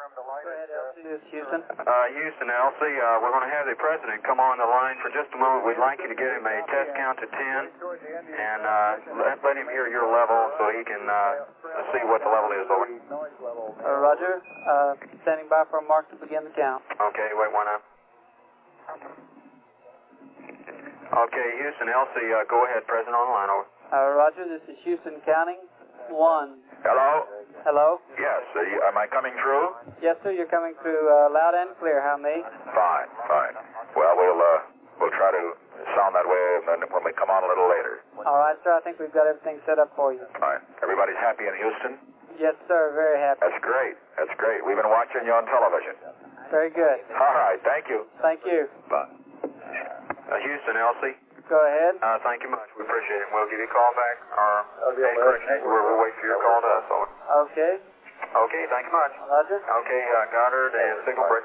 This is Houston. Houston, LC, we're going to have the president come on the line for just a moment. We'd like you to give him a test count to 10 and let him hear your level so he can see what the level is, over. Roger. Standing by for a mark to begin the count. Okay, wait one up. Okay, Houston, LC, go ahead, president on the line, over. Roger, this is Houston counting. 1. Hello? Hello? Yes, am I coming through? Yes, sir, you're coming through loud and clear. How me? Fine, fine. Well, we'll try to sound that way when we come on a little later. All right, sir, I think we've got everything set up for you. Fine. Everybody's happy in Houston? Yes, sir, very happy. That's great. That's great. We've been watching you on television. Very good. All right, thank you. Thank you. Bye. Houston, LC. Go ahead. Thank you much. We appreciate it. We'll give you a call back. We'll wait for your call to us, over. Okay. Okay, thank you much. Roger. Okay, Goddard and signal breaker.